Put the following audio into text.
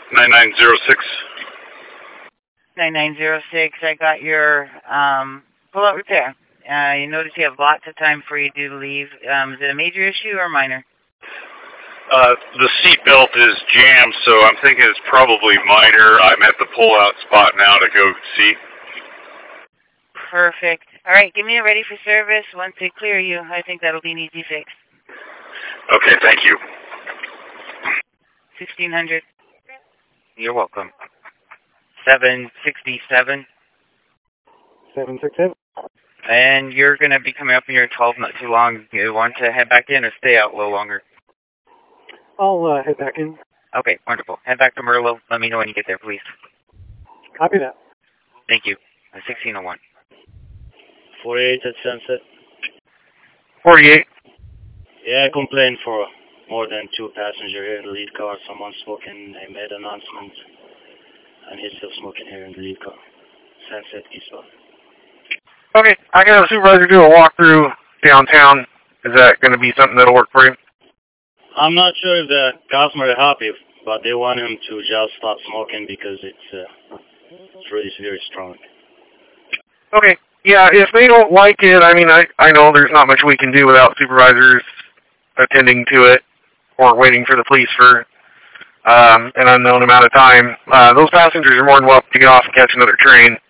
9906. 9906. I got your pull-out repair. You notice you have lots of time for you to leave. Is it a major issue or minor? The seat belt is jammed, so I'm thinking it's probably minor. I'm at the pull-out spot now to go see. Perfect. All right, give me a ready for service. Once they clear you, I think that'll be an easy fix. Okay, thank you. 1600. You're welcome. 767. 767. And you're going to be coming up in your 12 not too long. Do you want to head back in or stay out a little longer? I'll head back in. Okay, wonderful. Head back to Merlot. Let me know when you get there, please. Copy that. Thank you. 1601. 48 at Sunset. 48. Yeah, I complained for more than 2 passengers here in the lead car. Someone smoking. They made an announcement. And he's still smoking here in the lead car. Sunset eastbound. Okay, I got a supervisor do a walkthrough downtown. Is that going to be something that'll work for you? I'm not sure if the customer is happy, but they want him to just stop smoking because it's really very strong. Okay, yeah, if they don't like it, I mean, I know there's not much we can do without supervisors attending to it or waiting for the police for an unknown amount of time. Those passengers are more than welcome to get off and catch another train.